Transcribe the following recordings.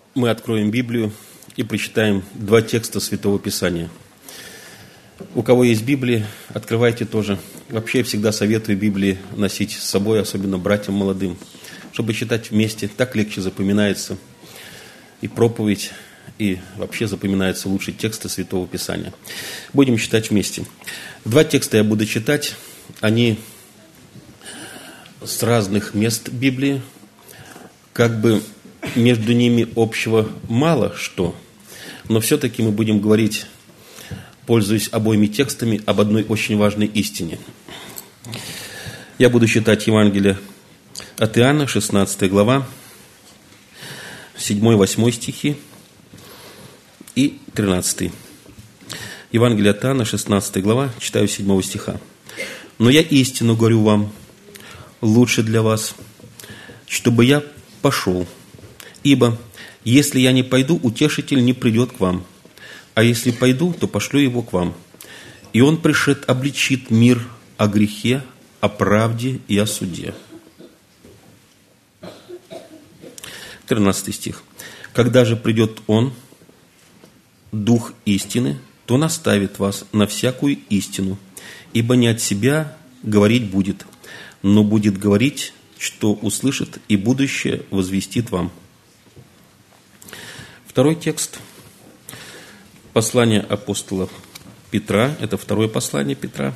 мы откроем Библию и прочитаем два текста Святого Писания. У кого есть Библия, открывайте тоже. Вообще, я всегда советую Библии носить с собой, особенно братьям молодым, чтобы читать вместе. Так легче запоминается и проповедь, и вообще запоминаются лучше тексты Святого Писания. Будем читать вместе. Два текста я буду читать. Они с разных мест Библии. Как бы между ними общего мало что, но все-таки мы будем говорить, пользуясь обоими текстами, об одной очень важной истине. Я буду читать Евангелие от Иоанна, 16 глава, 7-8 стихи и 13. Евангелие от Иоанна, 16 глава, читаю 7 стиха. «Но я истину говорю вам, лучше для вас, чтобы я пошел. Ибо, если я не пойду, утешитель не придет к вам. А если пойду, то пошлю его к вам. И он пришед обличит мир о грехе, о правде и о суде». 13 стих. «Когда же придет он, Дух истины, то наставит вас на всякую истину, ибо не от себя говорить будет, но будет говорить, что услышит, и будущее возвестит вам». Второй текст. Послание апостола Петра. Это второе послание Петра.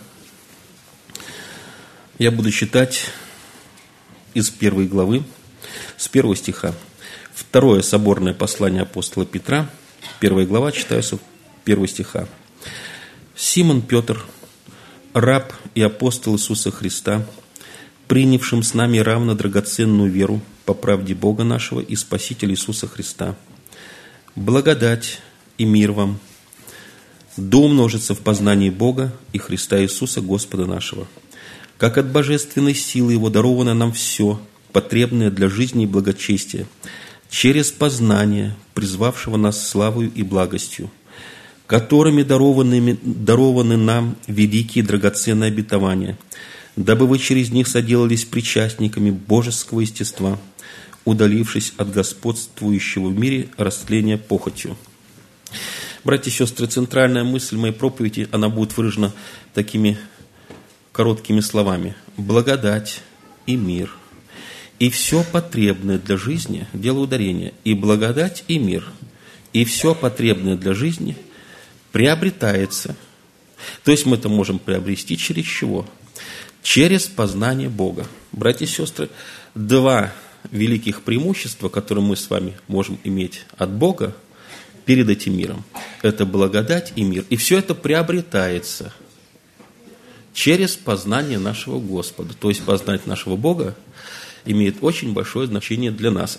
Я буду читать из 1 главы, с 1 стиха. Второе соборное послание апостола Петра, 1 глава, читаю с 1 стиха. «Симон Петр, раб и апостол Иисуса Христа, принявшим с нами равно драгоценную веру по правде Бога нашего и Спасителя Иисуса Христа, благодать и мир вам, да умножится в познании Бога и Христа Иисуса Господа нашего, как от божественной силы Его даровано нам все, потребное для жизни и благочестия, через познание, призвавшего нас славою и благостью, которыми дарованы нам великие драгоценные обетования, дабы вы через них соделались причастниками божеского естества, удалившись от господствующего в мире растления похотью». Братья и сестры, центральная мысль моей проповеди, она будет выражена такими короткими словами. Благодать и мир, и все потребное для жизни, делаю ударение, и благодать и мир, и все потребное для жизни приобретается. То есть мы это можем приобрести через чего? Через познание Бога. Братья и сестры, два великих преимущества, которые мы с вами можем иметь от Бога перед этим миром, это благодать и мир. И все это приобретается через познание нашего Господа. То есть познать нашего Бога имеет очень большое значение для нас.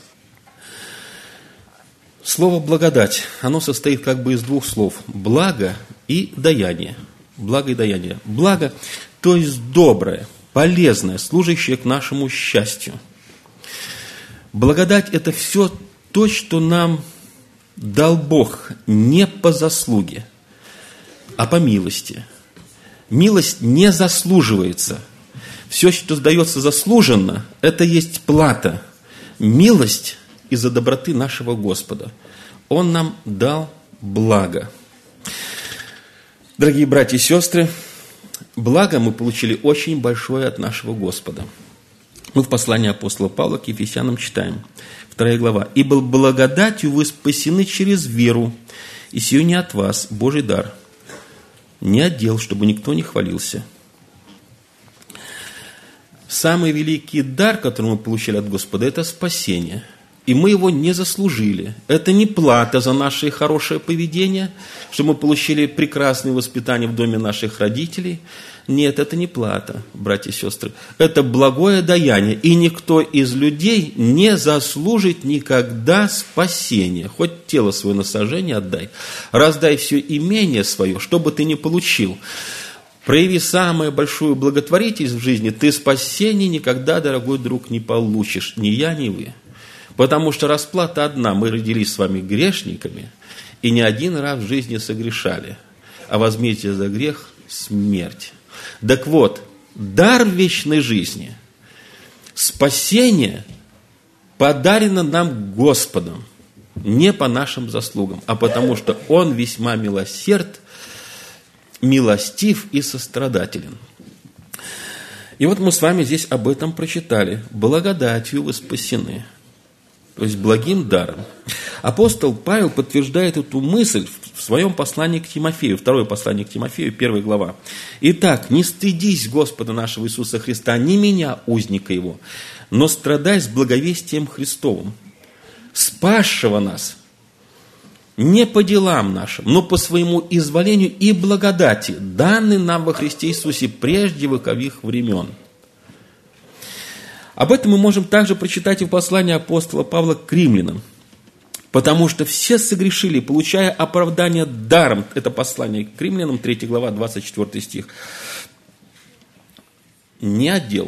Слово «благодать», оно состоит как бы из двух слов. Благо и даяние. Благо и даяние. Благо, то есть доброе, полезное, служащее к нашему счастью. Благодать – это все то, что нам дал Бог не по заслуге, а по милости. Милость не заслуживается. Все, что дается заслуженно, это есть плата. Милость из-за доброты нашего Господа. Он нам дал благо. Дорогие братья и сестры, благо мы получили очень большое от нашего Господа. Мы в послании апостола Павла к Ефесянам читаем, 2 глава. «Ибо благодатью вы спасены через веру, и сию не от вас, Божий дар, не от дел, чтобы никто не хвалился». Самый великий дар, который мы получили от Господа, это спасение. И мы его не заслужили. Это не плата за наше хорошее поведение, что мы получили прекрасное воспитание в доме наших родителей. Нет, это не плата, братья и сестры. Это благое даяние. И никто из людей не заслужит никогда спасения. Хоть тело свое на сожжение отдай. Раздай все имение свое, что бы ты ни получил. Прояви самую большую благотворительность в жизни, ты спасения никогда, дорогой друг, не получишь. Ни я, ни вы. Потому что расплата одна. Мы родились с вами грешниками и не один раз в жизни согрешали. А возмездие за грех – смерть. Так вот, дар вечной жизни, спасение подарено нам Господом. не по нашим заслугам, а потому что Он весьма милосерд, милостив и сострадателен. И вот мы с вами здесь об этом прочитали. Благодатью вы спасены, то есть благим даром. Апостол Павел подтверждает эту мысль в своем послании к Тимофею, второе послание к Тимофею, 1 глава. «Итак, не стыдись Господа нашего Иисуса Христа, не меня, узника Его, но страдай с благовестием Христовым, спасшего нас не по делам нашим, но по своему изволению и благодати, данной нам во Христе Иисусе прежде вековых времен». Об этом мы можем также прочитать и в послании апостола Павла к римлянам. «Потому что все согрешили, получая оправдание даром». Это послание к римлянам, 3 глава, 24 стих. «Не от дел,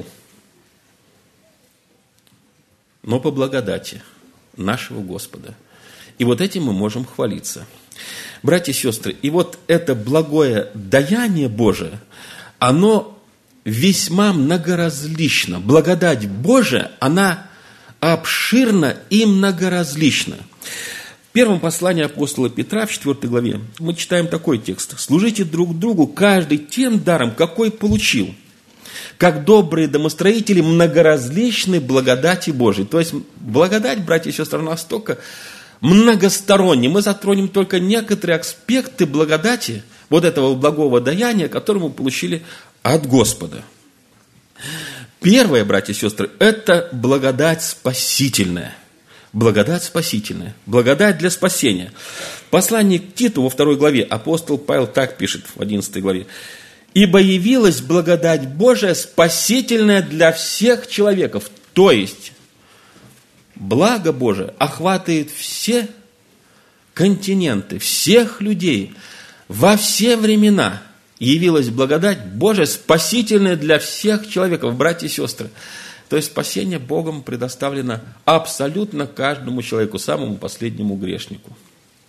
но по благодати нашего Господа». И вот этим мы можем хвалиться. Братья и сестры, и вот это благое даяние Божие, оно весьма многоразлично. Благодать Божия, она обширна и многоразлична. В первом послании апостола Петра, в 4 главе, мы читаем такой текст. «Служите друг другу, каждый тем даром, какой получил, как добрые домостроители многоразличной благодати Божией». То есть, благодать, братья и сестры, настолько многосторонняя. Мы затронем только некоторые аспекты благодати, вот этого благого даяния, которое мы получили от Господа. Первое, братья и сестры, это благодать спасительная. Благодать спасительная. Благодать для спасения. В послании к Титу во 2 главе апостол Павел так пишет в 11 главе. «Ибо явилась благодать Божия спасительная для всех человеков». То есть, благо Божие охватывает все континенты, всех людей, во все времена. Явилась благодать Божия, спасительная для всех человеков, братья и сестры. То есть спасение Богом предоставлено абсолютно каждому человеку, самому последнему грешнику.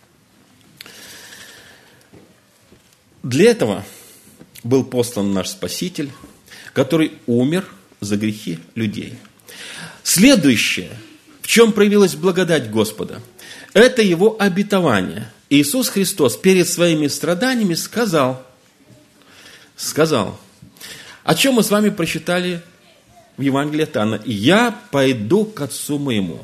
Для этого был послан наш Спаситель, который умер за грехи людей. Следующее, в чем проявилась благодать Господа, это Его обетование. Иисус Христос перед своими страданиями сказал, о чем мы с вами прочитали в Евангелии от Иоанна: «Я пойду к Отцу моему.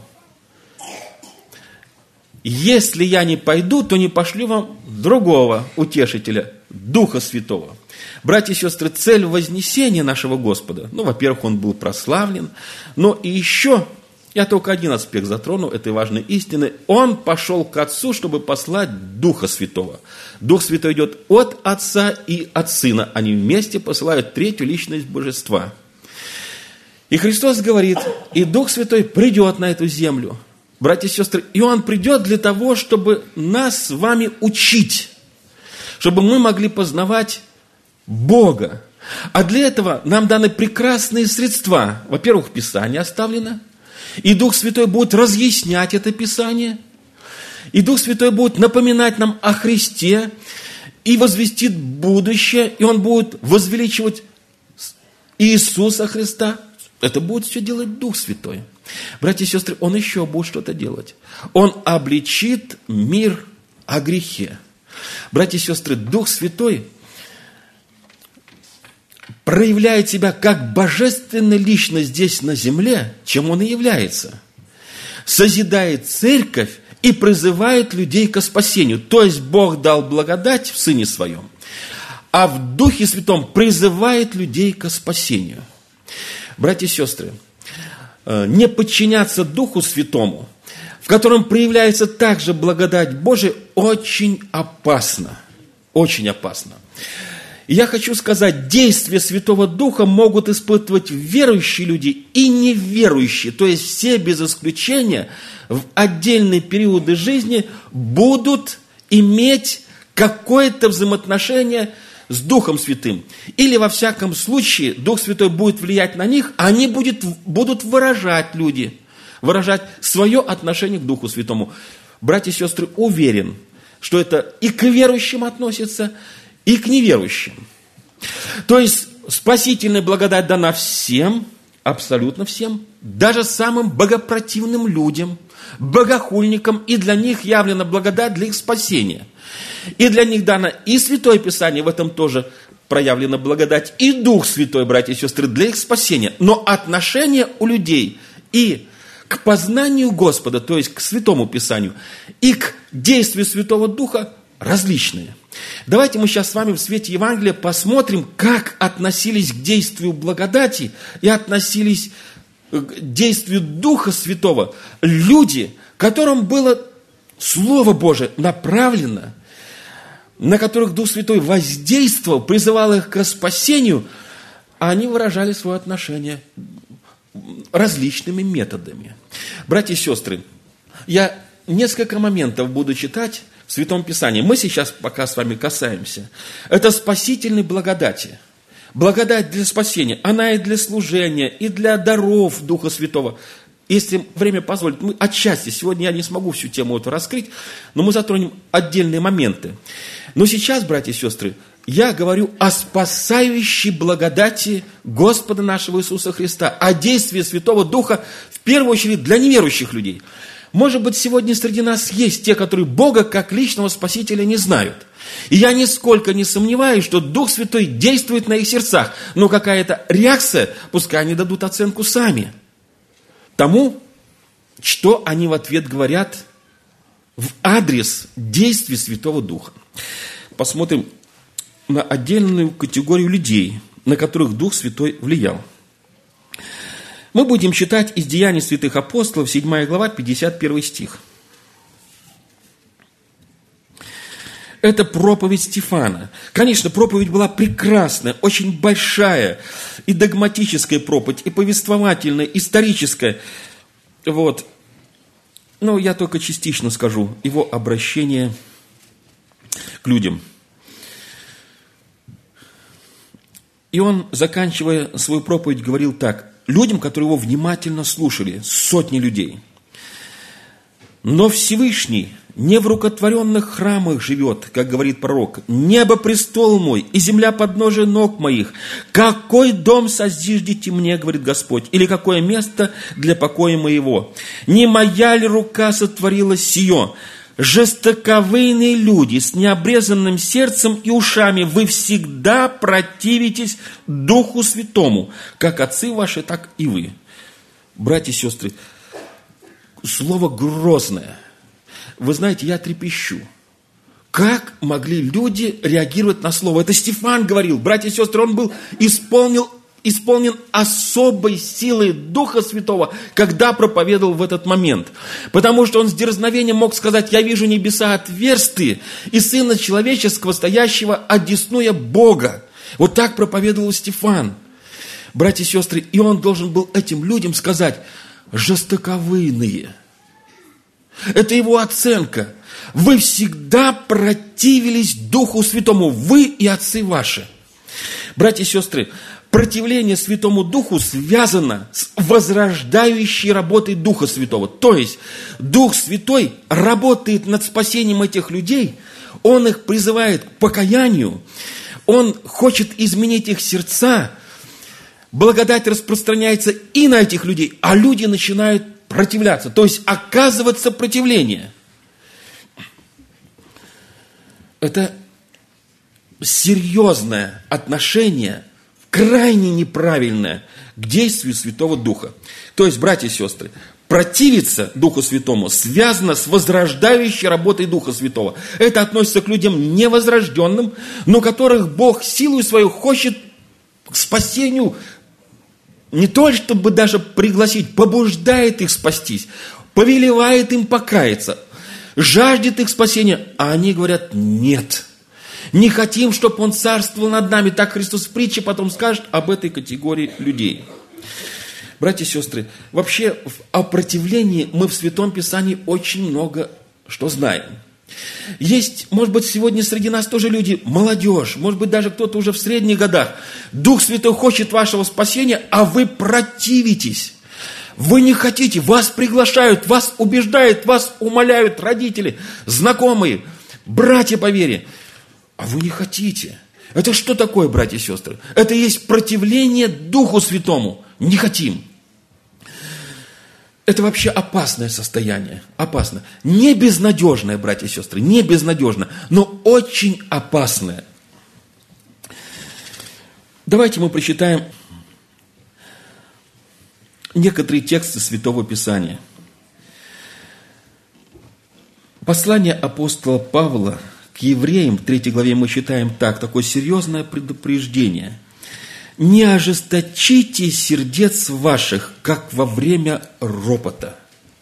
Если я не пойду, то не пошлю вам другого утешителя, Духа Святого». Братья и сестры, цель вознесения нашего Господа, во-первых, Он был прославлен, но и еще, я только один аспект затрону этой важной истины, Он пошел к Отцу, чтобы послать Духа Святого. Дух Святой идет от Отца и от Сына, они вместе посылают третью личность Божества. И Христос говорит, и Дух Святой придет на эту землю, братья и сестры, и Он придет для того, чтобы нас с вами учить, чтобы мы могли познавать Бога. А для этого нам даны прекрасные средства. Во-первых, Писание оставлено, и Дух Святой будет разъяснять это Писание, и Дух Святой будет напоминать нам о Христе, и возвестит будущее, и Он будет возвеличивать Иисуса Христа. Это будет все делать Дух Святой. Братья и сестры, Он еще будет что-то делать. Он обличит мир о грехе. Братья и сестры, Дух Святой проявляет себя как божественная личность здесь на земле, чем Он и является. Созидает церковь и призывает людей к спасению. То есть Бог дал благодать в Сыне Своем, а в Духе Святом призывает людей к спасению. Братья и сестры, не подчиняться Духу Святому, в котором проявляется также благодать Божия, очень опасно. Очень опасно. И я хочу сказать, действия Святого Духа могут испытывать верующие люди и неверующие. То есть все без исключения в отдельные периоды жизни будут иметь какое-то взаимоотношение с Духом Святым. Или во всяком случае Дух Святой будет влиять на них, а они будут выражать люди, выражать свое отношение к Духу Святому. Братья и сестры, уверен, что это и к верующим относится, и к неверующим. То есть спасительная благодать дана всем, абсолютно всем, даже самым богопротивным людям, богохульникам, и для них явлена благодать для их спасения. И для них дано и Святое Писание, в этом тоже проявлена благодать, и Дух Святой, братья и сестры, для их спасения. Но отношение у людей и к познанию Господа, то есть к Святому Писанию, и к действию Святого Духа различные. Давайте мы сейчас с вами в свете Евангелия посмотрим, как относились к действию благодати и относились к действию Духа Святого люди, которым было Слово Божие направлено, на которых Дух Святой воздействовал, призывал их к спасению, а они выражали свое отношение различными методами. Братья и сестры, я несколько моментов буду читать в Святом Писании. Мы сейчас пока с вами касаемся. Это спасительной благодати. Благодать для спасения. Она и для служения, и для даров Духа Святого. Если время позволит, мы отчасти, сегодня я не смогу всю тему эту раскрыть, но мы затронем отдельные моменты. Но сейчас, братья и сестры, я говорю о спасающей благодати Господа нашего Иисуса Христа, о действии Святого Духа, в первую очередь, для неверующих людей. Может быть, сегодня среди нас есть те, которые Бога как личного Спасителя не знают. И я нисколько не сомневаюсь, что Дух Святой действует на их сердцах, но какая-то реакция, пускай они дадут оценку сами тому, что они в ответ говорят в адрес действий Святого Духа. Посмотрим на отдельную категорию людей, на которых Дух Святой влиял. Мы будем читать из Деяний святых апостолов, 7 глава, 51 стих. Это проповедь Стефана. Конечно, проповедь была прекрасная, очень большая, и догматическая проповедь, и повествовательная, историческая. Вот. Но я только частично скажу его обращение к людям. И он, заканчивая свою проповедь, говорил так, людям, которые его внимательно слушали, сотни людей. Но Всевышний не в рукотворенных храмах живет, как говорит пророк. Небо престол мой, и земля подножие ног моих. Какой дом созиждете мне, говорит Господь, или какое место для покоя моего? Не моя ли рука сотворила сие? Жестоковыйные люди с необрезанным сердцем и ушами, вы всегда противитесь Духу Святому, как отцы ваши, так и вы. Братья и сестры, слово грозное. Вы знаете, я трепещу. Как могли люди реагировать на слово? Это Стефан говорил, братья и сестры, он был исполнен особой силой Духа Святого, когда проповедовал в этот момент. Потому что он с дерзновением мог сказать, я вижу небеса отверстые, и Сына Человеческого, стоящего одесную Бога. Вот так проповедовал Стефан. Братья и сестры, и он должен был этим людям сказать, жестоковыйные. Это его оценка. Вы всегда противились Духу Святому, вы и отцы ваши. Братья и сестры, противление Святому Духу связано с возрождающей работой Духа Святого. То есть, Дух Святой работает над спасением этих людей, Он их призывает к покаянию, Он хочет изменить их сердца, благодать распространяется и на этих людей, а люди начинают противляться, то есть оказывать сопротивление. Это серьезное отношение, крайне неправильное к действию Святого Духа. То есть, братья и сестры, противиться Духу Святому связано с возрождающей работой Духа Святого. Это относится к людям невозрожденным, но которых Бог силой свою хочет к спасению не то, чтобы даже пригласить, побуждает их спастись, повелевает им покаяться, жаждет их спасения, а они говорят нет. Не хотим, чтобы Он царствовал над нами. Так Христос в притче потом скажет об этой категории людей. Братья и сестры, вообще о противлении мы в Святом Писании очень много что знаем. Есть, может быть, сегодня среди нас тоже люди, молодежь, может быть, даже кто-то уже в средних годах. Дух Святой хочет вашего спасения, а вы противитесь. Вы не хотите, вас приглашают, вас убеждают, вас умоляют родители, знакомые, братья по вере. А вы не хотите. Это что такое, братья и сестры? Это есть противление Духу Святому. Не хотим. Это вообще опасное состояние, опасно. Не безнадежное, братья и сестры, не безнадежно, но очень опасное. Давайте мы прочитаем некоторые тексты Святого Писания. Послание апостола Павла к евреям, в 3 главе мы читаем так, такое серьезное предупреждение. «Не ожесточите сердец ваших, как во время ропота».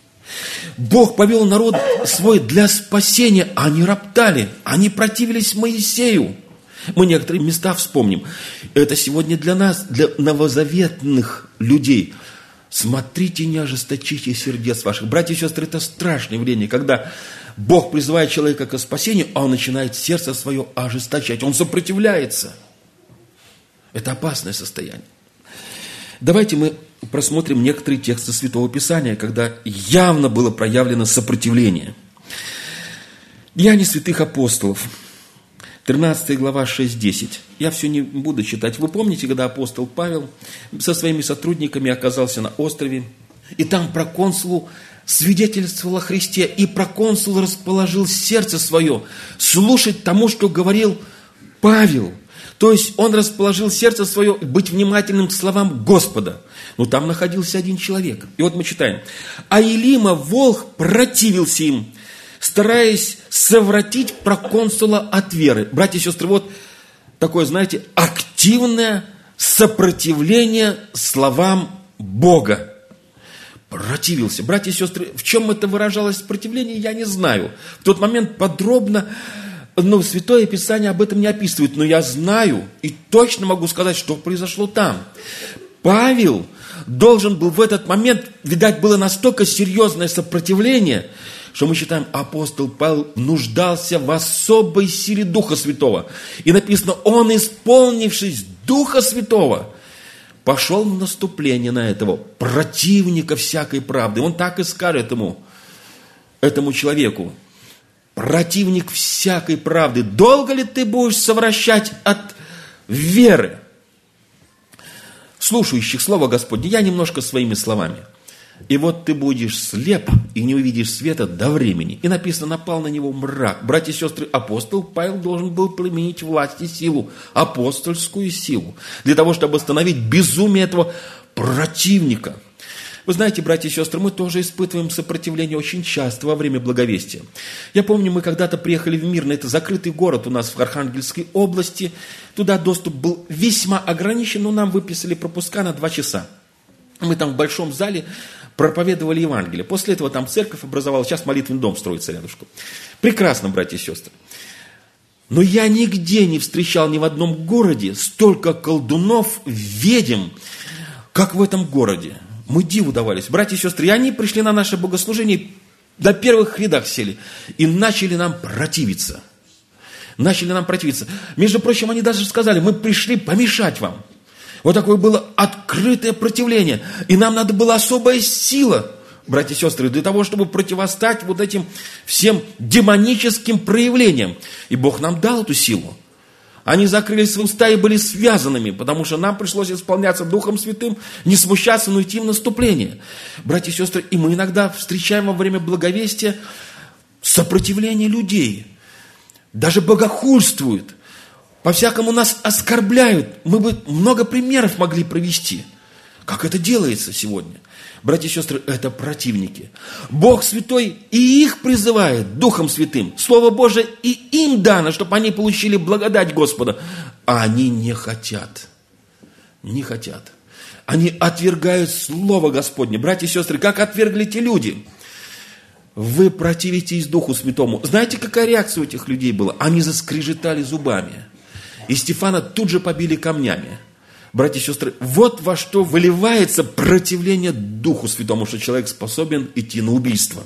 Бог повел народ свой для спасения, а они роптали, они противились Моисею. Мы некоторые места вспомним. Это сегодня для нас, для новозаветных людей. Смотрите, не ожесточите сердец ваших. Братья и сестры, это страшное явление, когда Бог призывает человека к спасению, а он начинает сердце свое ожесточать. Он сопротивляется. Это опасное состояние. Давайте мы просмотрим некоторые тексты Святого Писания, когда явно было проявлено сопротивление. Деяния святых апостолов, 13 глава, 6-10. Я все не буду читать. Вы помните, когда апостол Павел со своими сотрудниками оказался на острове, и там проконсулу свидетельствовал о Христе, и проконсул расположил сердце свое слушать тому, что говорил Павел. То есть он расположил сердце свое быть внимательным к словам Господа. Но там находился один человек. И вот мы читаем. «А Елима волх противился им, стараясь совратить проконсула от веры». Братья и сестры, вот такое, знаете, активное сопротивление словам Бога. Противился. Братья и сестры, в чем это выражалось сопротивление, я не знаю. В тот момент подробно, Святое Писание об этом не описывает, но я знаю и точно могу сказать, что произошло там. Павел должен был в этот момент, видать, было настолько серьезное сопротивление, что мы считаем, апостол Павел нуждался в особой силе Духа Святого. И написано, он, исполнившись Духа Святого, пошел в наступление на этого противника всякой правды. Он так и скажет этому человеку: противник всякой правды, долго ли ты будешь совращать от веры слушающих Слово Господне? Я немножко своими словами. И вот ты будешь слеп и не увидишь света до времени. И написано, напал на него мрак. Братья и сестры, апостол Павел должен был применить власть и силу, апостольскую силу, для того, чтобы остановить безумие этого противника. Вы знаете, братья и сестры, мы тоже испытываем сопротивление очень часто во время благовестия. Я помню, мы когда-то приехали в Мирный, это закрытый город у нас в Архангельской области. Туда доступ был весьма ограничен, но нам выписали пропуска на 2 часа. Мы там в большом зале проповедовали Евангелие. После этого там церковь образовалась, сейчас молитвенный дом строится рядышком. Прекрасно, братья и сестры. Но я нигде не встречал ни в одном городе столько колдунов, ведьм, как в этом городе. Мы диву давались. Братья и сестры, и они пришли на наше богослужение, на первых рядах сели и начали нам противиться. Между прочим, они даже сказали, мы пришли помешать вам. Вот такое было открытое противление. И нам надо была особая сила, братья и сестры, для того, чтобы противостать вот этим всем демоническим проявлениям. И Бог нам дал эту силу. Они закрыли свои уста и были связанными, потому что нам пришлось исполняться Духом Святым, не смущаться, но идти в наступление. Братья и сестры, и мы иногда встречаем во время благовестия сопротивление людей. Даже богохульствуют. По-всякому нас оскорбляют. Мы бы много примеров могли привести, как это делается сегодня. Братья и сестры, это противники. Бог Святой и их призывает Духом Святым. Слово Божие и им дано, чтобы они получили благодать Господа. А они не хотят. Не хотят. Они отвергают Слово Господне. Братья и сестры, как отвергли те люди? Вы противитесь Духу Святому. Знаете, какая реакция у этих людей была? Они заскрежетали зубами. И Стефана тут же побили камнями. Братья и сестры, вот во что выливается противление Духу Святому, что человек способен идти на убийство.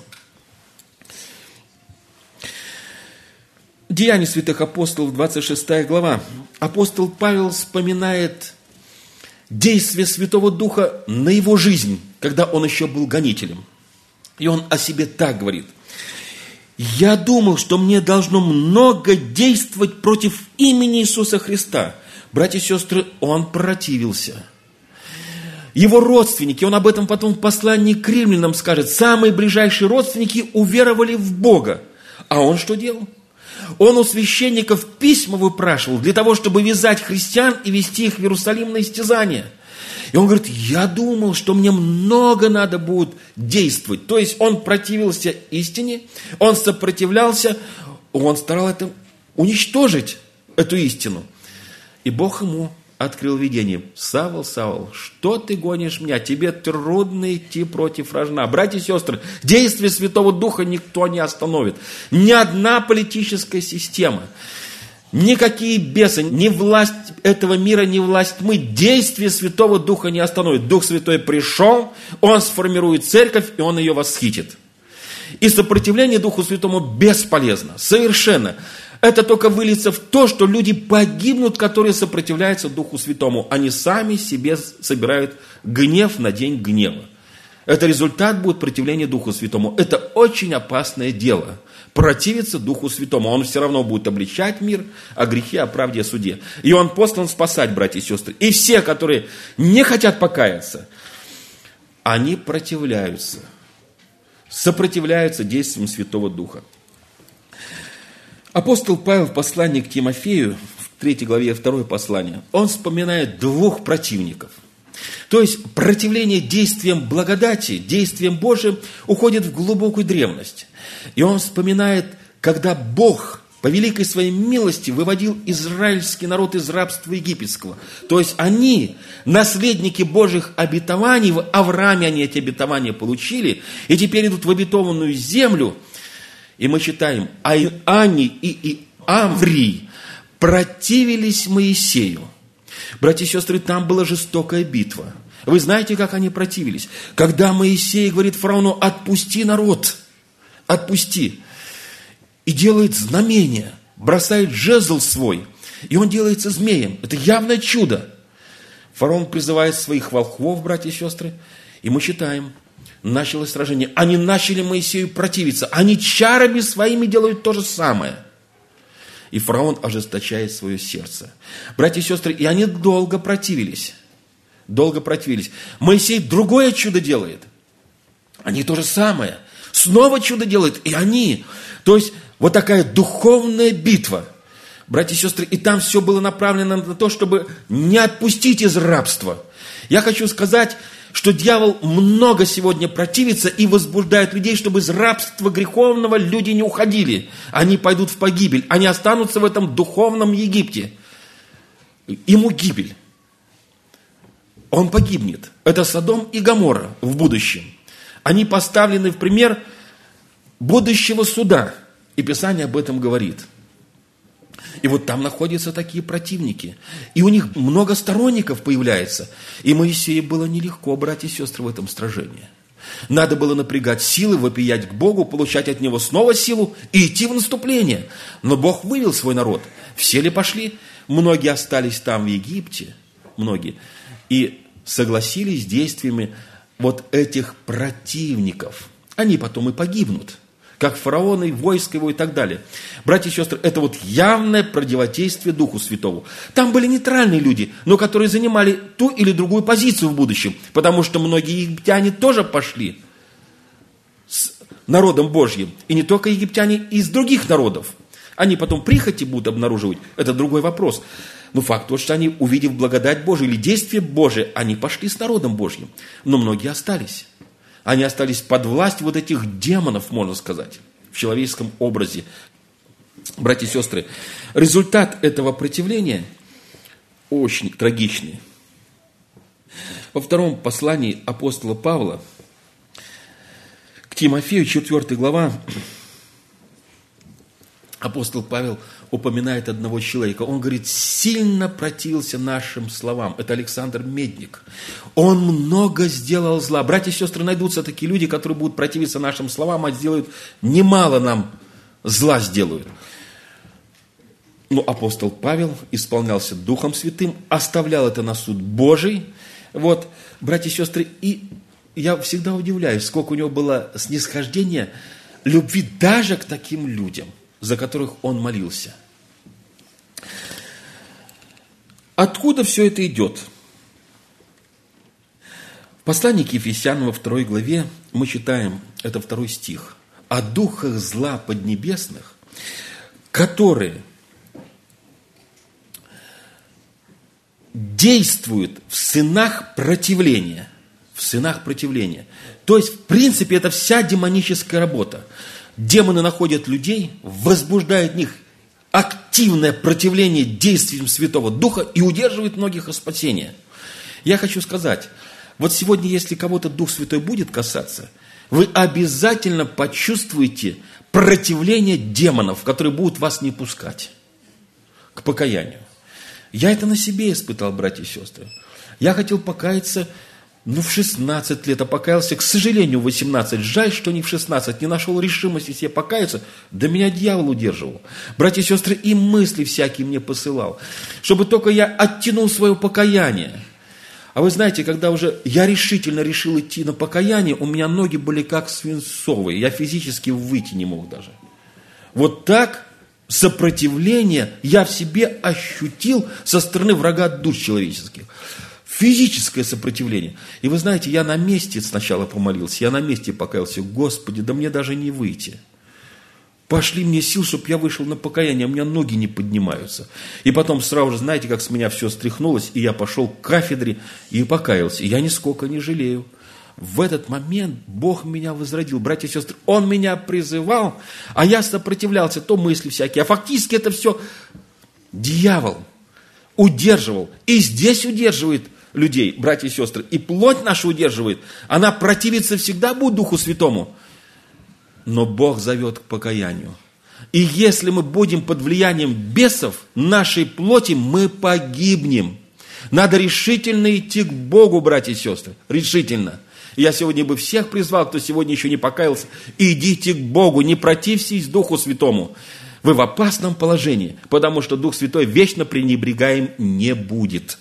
Деяния святых апостолов, 26 глава. Апостол Павел вспоминает действие Святого Духа на его жизнь, когда он еще был гонителем. И он о себе так говорит. «Я думал, что мне должно много действовать против имени Иисуса Христа». Братья и сестры, он противился. Его родственники, он об этом потом в послании к римлянам скажет, самые ближайшие родственники уверовали в Бога. А он что делал? Он у священников письма выпрашивал для того, чтобы вязать христиан и вести их в Иерусалим на истязание. И он говорит, я думал, что мне много надо будет действовать. То есть он противился истине, он сопротивлялся, он старался это уничтожить, эту истину. И Бог ему открыл видение. Савл, Савл, что ты гонишь меня? Тебе трудно идти против рожна. Братья и сестры, действие Святого Духа никто не остановит. Ни одна политическая система, никакие бесы, ни власть этого мира, ни власть тьмы, действие Святого Духа не остановит. Дух Святой пришел, Он сформирует церковь, и Он ее восхитит. И сопротивление Духу Святому бесполезно, совершенно. Это только выльется в то, что люди погибнут, которые сопротивляются Духу Святому. Они сами себе собирают гнев на день гнева. Это результат будет противления Духу Святому. Это очень опасное дело. Противиться Духу Святому. Он все равно будет обличать мир о грехе, о правде, о суде. И он послан спасать, братья и сестры. И все, которые не хотят покаяться, они сопротивляются действиям Святого Духа. Апостол Павел в послании к Тимофею, в 3 главе 2 послания, он вспоминает двух противников. То есть противление действиям благодати, действиям Божьим уходит в глубокую древность. И он вспоминает, когда Бог по великой своей милости выводил израильский народ из рабства египетского. То есть они, наследники Божьих обетований, в Аврааме они эти обетования получили, и теперь идут в обетованную землю. И мы читаем, Ани и Амврий противились Моисею. Братья и сестры, там была жестокая битва. Вы знаете, как они противились? Когда Моисей говорит фараону, отпусти народ, отпусти. И делает знамение, бросает жезл свой, и он делается змеем. Это явное чудо. Фараон призывает своих волхвов, братья и сестры, и мы читаем, началось сражение. Они начали Моисею противиться. Они чарами своими делают то же самое. И фараон ожесточает свое сердце. Братья и сестры, и они долго противились. Долго противились. Моисей другое чудо делает. Они то же самое. Снова чудо делают. И они. То есть, вот такая духовная битва. Братья и сестры, и там все было направлено на то, чтобы не отпустить из рабства. Я хочу сказать, что дьявол много сегодня противится и возбуждает людей, чтобы из рабства греховного люди не уходили. Они пойдут в погибель. Они останутся в этом духовном Египте. Ему гибель. Он погибнет. Это Содом и Гоморра в будущем. Они поставлены в пример будущего суда. И Писание об этом говорит. И вот там находятся такие противники. И у них много сторонников появляется. И Моисею было нелегко, братья и сестры, в этом сражении. Надо было напрягать силы, вопиять к Богу, получать от Него снова силу и идти в наступление. Но Бог вывел свой народ. Все ли пошли? Многие остались там в Египте. Многие. И согласились с действиями вот этих противников. Они потом и погибнут. Как фараон и войско его и так далее. Братья и сестры, это вот явное противодействие Духу Святому. Там были нейтральные люди, но которые занимали ту или другую позицию в будущем, потому что многие египтяне тоже пошли с народом Божьим, и не только египтяне, из других народов. Они потом прихоти будут обнаруживать, это другой вопрос. Но факт тот, что они, увидев благодать Божию или действие Божие, они пошли с народом Божьим. Но многие остались. Они остались под властью вот этих демонов, можно сказать, в человеческом образе. Братья и сестры, результат этого противления очень трагичный. Во втором послании апостола Павла к Тимофею, 4 глава, апостол Павел упоминает одного человека. Он говорит, сильно противился нашим словам. Это Александр Медник. Он много сделал зла. Братья и сестры, найдутся такие люди, которые будут противиться нашим словам, а сделают немало нам зла сделают. Но апостол Павел исполнялся Духом Святым, оставлял это на суд Божий. Вот, братья и сестры, и я всегда удивляюсь, сколько у него было снисхождения, любви даже к таким людям, за которых он молился. Откуда все это идет? Послание к Ефесянам во 2 главе мы читаем, это 2 стих, о духах зла поднебесных, которые действуют в сынах противления. В сынах противления. То есть, в принципе, это вся демоническая работа. Демоны находят людей, возбуждают в них активное противление действиям Святого Духа и удерживают многих от спасения. Я хочу сказать, вот сегодня, если кого-то Дух Святой будет касаться, вы обязательно почувствуете противление демонов, которые будут вас не пускать к покаянию. Я это на себе испытал, братья и сестры. Я хотел покаяться, в 16 лет, а покаялся, к сожалению, в 18. Жаль, что не в 16, не нашел решимости себе покаяться, да меня дьявол удерживал. Братья и сестры, и мысли всякие мне посылал, чтобы только я оттянул свое покаяние. А вы знаете, когда уже я решительно решил идти на покаяние, у меня ноги были как свинцовые, я физически выйти не мог даже. Вот так сопротивление я в себе ощутил со стороны врага душ человеческих. Физическое сопротивление. И вы знаете, я на месте сначала помолился, я на месте покаялся. Господи, да мне даже не выйти. Пошли мне сил, чтобы я вышел на покаяние, у меня ноги не поднимаются. И потом сразу же, знаете, как с меня все стряхнулось, и я пошел к кафедре и покаялся. И я нисколько не жалею. В этот момент Бог меня возродил. Братья и сестры, Он меня призывал, а я сопротивлялся, то мысли всякие. А фактически это все дьявол удерживал. И здесь удерживает людей, братья и сестры. И плоть наша удерживает. Она противится всегда будет Духу Святому. Но Бог зовет к покаянию. И если мы будем под влиянием бесов нашей плоти, мы погибнем. Надо решительно идти к Богу, братья и сестры. Решительно. Я сегодня бы всех призвал, кто сегодня еще не покаялся. Идите к Богу, не противьтесь Духу Святому. Вы в опасном положении, потому что Дух Святой вечно пренебрегаем не будет.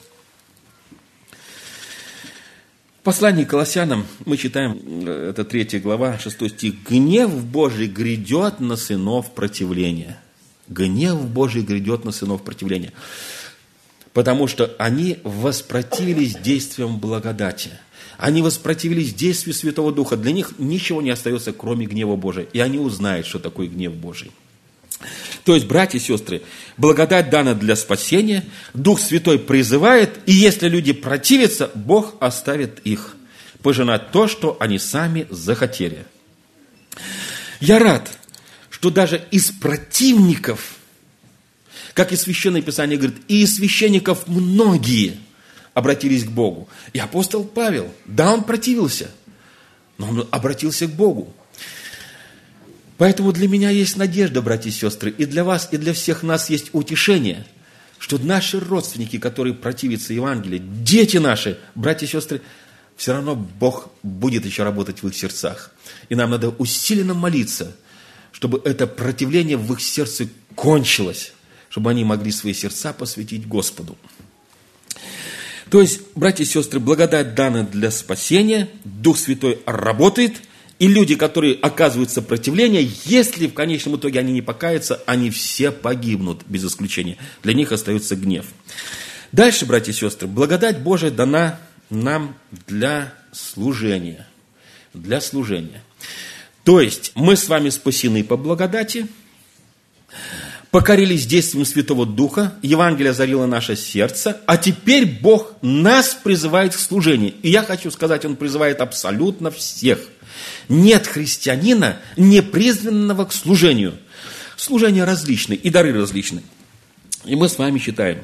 В послании к Колоссянам мы читаем, это 3 глава, 6 стих. «Гнев Божий грядет на сынов противления». Гнев Божий грядет на сынов противления. Потому что они воспротивились действиям благодати. Они воспротивились действию Святого Духа. Для них ничего не остается, кроме гнева Божия. И они узнают, что такое гнев Божий. То есть, братья и сестры, благодать дана для спасения, Дух Святой призывает, и если люди противятся, Бог оставит их пожинать то, что они сами захотели. Я рад, что даже из противников, как и Священное Писание говорит, и из священников многие обратились к Богу. И апостол Павел, да, он противился, но он обратился к Богу. Поэтому для меня есть надежда, братья и сестры, и для вас, и для всех нас есть утешение, что наши родственники, которые противятся Евангелию, дети наши, братья и сестры, все равно Бог будет еще работать в их сердцах. И нам надо усиленно молиться, чтобы это противление в их сердце кончилось, чтобы они могли свои сердца посвятить Господу. То есть, братья и сестры, благодать дана для спасения, Дух Святой работает, и люди, которые оказывают сопротивление, если в конечном итоге они не покаятся, они все погибнут, без исключения. Для них остается гнев. Дальше, братья и сестры, благодать Божия дана нам для служения. Для служения. То есть, мы с вами спасены по благодати, покорились действием Святого Духа, Евангелие озарило наше сердце, а теперь Бог нас призывает к служению. И я хочу сказать, Он призывает абсолютно всех. Нет христианина, не призванного к служению. Служения различны и дары различны. И мы с вами читаем.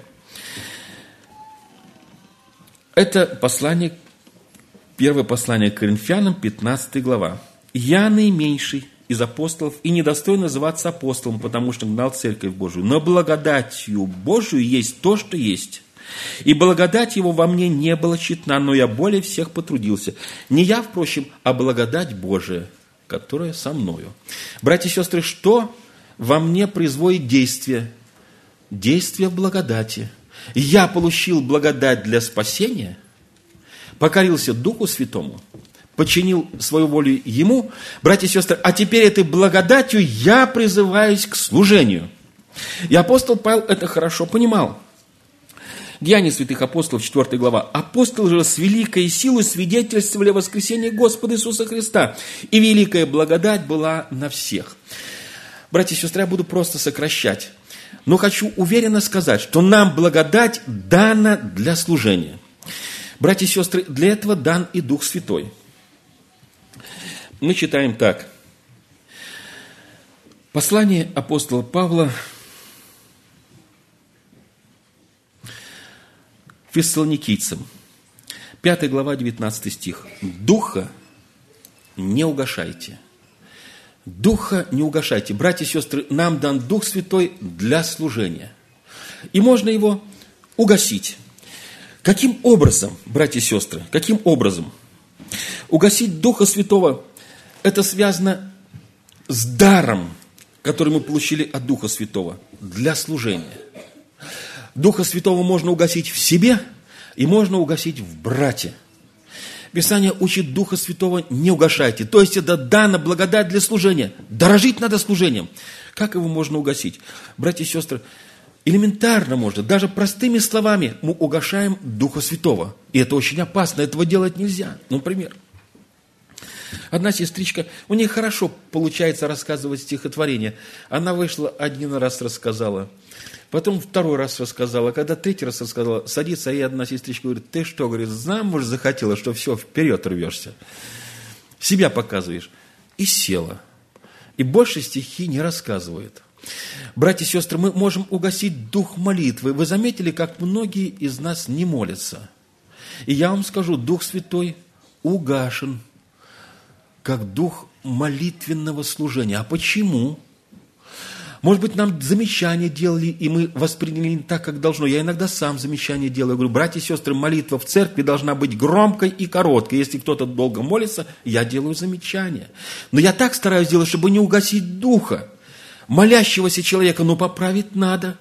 Это послание, первое послание к Коринфянам, 15 глава. «Я наименьший из апостолов и недостоин называться апостолом, потому что гнал церковь Божию. Но благодатью Божию есть то, что есть. И благодать его во мне не была тщетна, но я более всех потрудился. Не я, впрочем, а благодать Божия, которая со мною». Братья и сестры, что во мне производит действие? Действие благодати. Я получил благодать для спасения, покорился Духу Святому, подчинил свою волю Ему, братья и сестры, а теперь этой благодатью я призываюсь к служению. И апостол Павел это хорошо понимал. Деяния святых апостолов, 4 глава. Апостолы же с великой силой свидетельствовали о воскресении Господа Иисуса Христа, и великая благодать была на всех. Братья и сестры, я буду просто сокращать, но хочу уверенно сказать, что нам благодать дана для служения. Братья и сестры, для этого дан и Дух Святой. Мы читаем так. Послание апостола Павла Фессалоникийцам, 5 глава, 19 стих. «Духа не угашайте». Духа не угашайте. Братья и сестры, нам дан Дух Святой для служения. И можно его угасить. Каким образом, братья и сестры, каким образом? Угасить Духа Святого – это связано с даром, который мы получили от Духа Святого для служения. Духа Святого можно угасить в себе и можно угасить в брате. Писание учит Духа Святого не угашайте. То есть это дана благодать для служения. Дорожить надо служением. Как его можно угасить? Братья и сестры, элементарно можно. Даже простыми словами мы угашаем Духа Святого. И это очень опасно. Этого делать нельзя. Например, одна сестричка, у нее хорошо получается рассказывать стихотворение. Она вышла, один раз рассказала. Потом второй раз рассказала, когда третий раз рассказала, садится, и одна сестричка говорит, ты что, говорит, замуж захотела, что все, вперед рвешься, себя показываешь. И села. И больше стихи не рассказывает. Братья и сестры, мы можем угасить дух молитвы. Вы заметили, как многие из нас не молятся? И я вам скажу, Дух Святой угашен, как дух молитвенного служения. А почему? Может быть, нам замечания делали, и мы восприняли не так, как должно. Я иногда сам замечания делаю. Я говорю, братья и сестры, молитва в церкви должна быть громкой и короткой. Если кто-то долго молится, я делаю замечания. Но я так стараюсь делать, чтобы не угасить духа молящегося человека. Но поправить надо.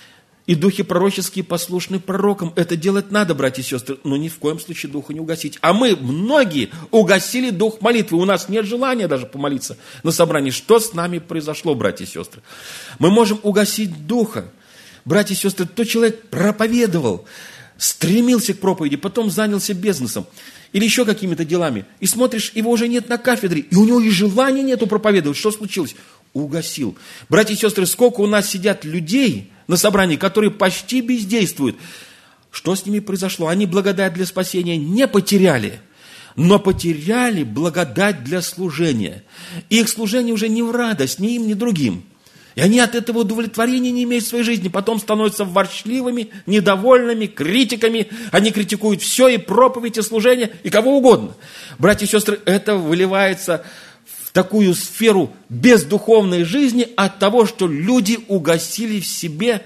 И духи пророческие послушны пророкам. Это делать надо, братья и сестры, но ни в коем случае духа не угасить. А мы, многие, угасили дух молитвы. У нас нет желания даже помолиться на собрании. Что с нами произошло, братья и сестры? Мы можем угасить духа. Братья и сестры, тот человек проповедовал, стремился к проповеди, потом занялся бизнесом или еще какими-то делами. И смотришь, его уже нет на кафедре, и у него и желания нету проповедовать. Что случилось? Угасил. Братья и сестры, сколько у нас сидят людей на собрании, которые почти бездействуют. Что с ними произошло? Они благодать для спасения не потеряли, но потеряли благодать для служения. И их служение уже не в радость ни им, ни другим. И они от этого удовлетворения не имеют в своей жизни. Потом становятся ворчливыми, недовольными, критиками. Они критикуют все, и проповедь, и служение, и кого угодно. Братья и сестры, это выливается в такую сферу бездуховной жизни от того, что люди угасили в себе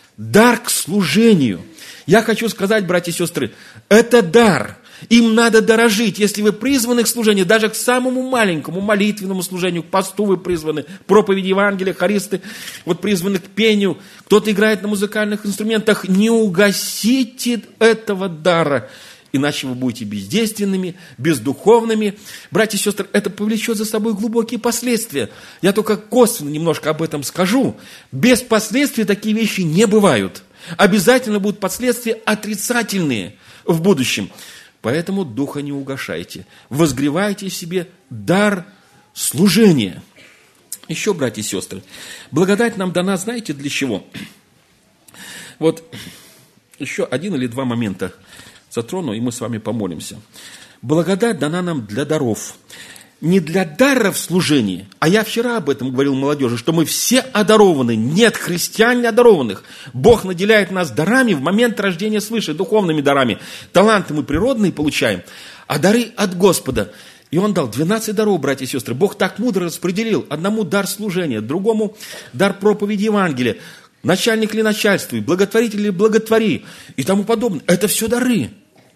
дар к служению. Я хочу сказать, братья и сестры, это дар. Им надо дорожить. Если вы призваны к служению, даже к самому маленькому молитвенному служению, к посту вы призваны, проповеди Евангелия, хористы, вот призваны к пению, кто-то играет на музыкальных инструментах, не угасите этого дара, иначе вы будете бездейственными, бездуховными. Братья и сестры, это повлечет за собой глубокие последствия. Я только косвенно немножко об этом скажу. Без последствий такие вещи не бывают. Обязательно будут последствия отрицательные в будущем. Поэтому духа не угашайте. Возгревайте в себе дар служения. Еще, братья и сестры, благодать нам дана, знаете, для чего? Вот еще один или два момента затрону, и мы с вами помолимся. Благодать дана нам для даров. Не для даров служения, а я вчера об этом говорил молодежи, что мы все одарованы. Нет христиан неодарованных. Бог наделяет нас дарами в момент рождения свыше, духовными дарами. Таланты мы природные получаем, а дары от Господа. И Он дал 12 даров, братья и сестры. Бог так мудро распределил. Одному дар служения, другому дар проповеди Евангелия. Начальник ли начальствуй, благотворитель ли благотвори и тому подобное. Это все дары.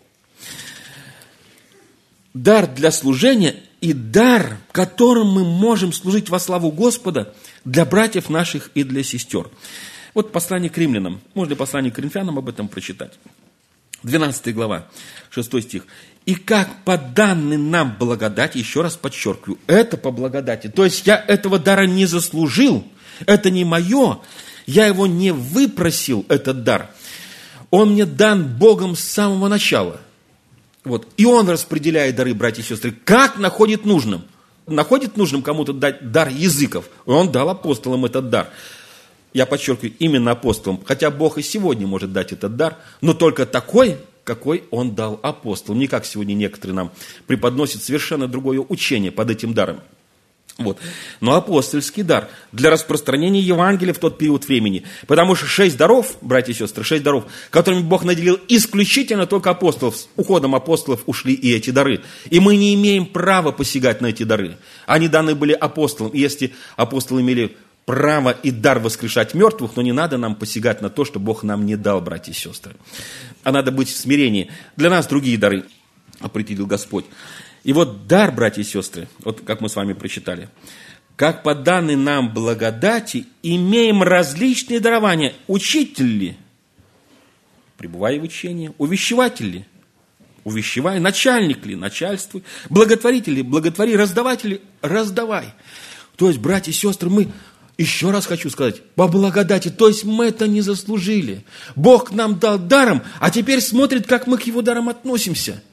Дар для служения и дар, которым мы можем служить во славу Господа для братьев наших и для сестер. Вот послание к римлянам. Можно послание к коринфянам об этом прочитать. 12 глава, 6 стих. «И как по данной нам благодати», еще раз подчеркиваю, это по благодати. То есть я этого дара не заслужил, это не мое, я его не выпросил, этот дар. Он мне дан Богом с самого начала. Вот. И Он распределяет дары, братья и сестры, как находит нужным. Находит нужным кому-то дать дар языков. Он дал апостолам этот дар. Я подчеркиваю, именно апостолам. Хотя Бог и сегодня может дать этот дар, но только такой, какой Он дал апостолам. Не как сегодня некоторые нам преподносят совершенно другое учение под этим даром. Вот. Но апостольский дар для распространения Евангелия в тот период времени. Потому что 6 даров, братья и сестры, 6 даров, которыми Бог наделил исключительно только апостолов. С уходом апостолов ушли и эти дары. И мы не имеем права посягать на эти дары. Они даны были апостолам. И если апостолы имели право и дар воскрешать мертвых, но не надо нам посягать на то, что Бог нам не дал, братья и сестры. А надо быть в смирении. Для нас другие дары определил Господь. И вот дар, братья и сестры, вот как мы с вами прочитали, как по данной нам благодати имеем различные дарования. Учитель ли? Пребывай в учении. Увещеватель ли? Увещевай. Начальник ли? Начальствуй. Благотворитель ли? Благотвори. Раздаватель ли? Раздавай. То есть, братья и сестры, мы, еще раз хочу сказать, по благодати, то есть мы это не заслужили. Бог нам дал даром, а теперь смотрит, как мы к Его дарам относимся.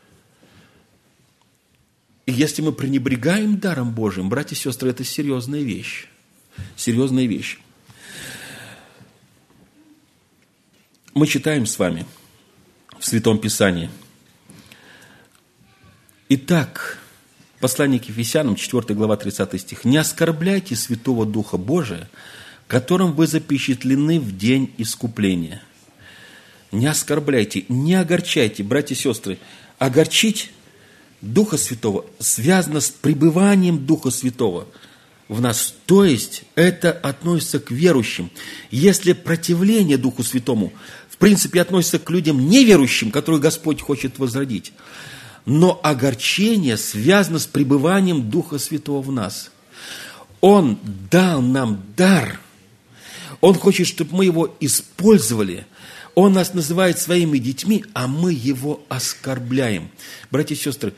И если мы пренебрегаем даром Божьим, братья и сестры, это серьезная вещь. Серьезная вещь. Мы читаем с вами в Святом Писании. Итак, послание к Ефесянам, 4 глава, 30 стих. «Не оскорбляйте Святого Духа Божия, которым вы запечатлены в день искупления». Не оскорбляйте, не огорчайте, братья и сестры. Огорчить Духа Святого связано с пребыванием Духа Святого в нас. То есть, это относится к верующим. Если противление Духу Святому, в принципе, относится к людям неверующим, которых Господь хочет возродить, но огорчение связано с пребыванием Духа Святого в нас. Он дал нам дар. Он хочет, чтобы мы его использовали. Он нас называет своими детьми, а мы его оскорбляем. Братья и сестры,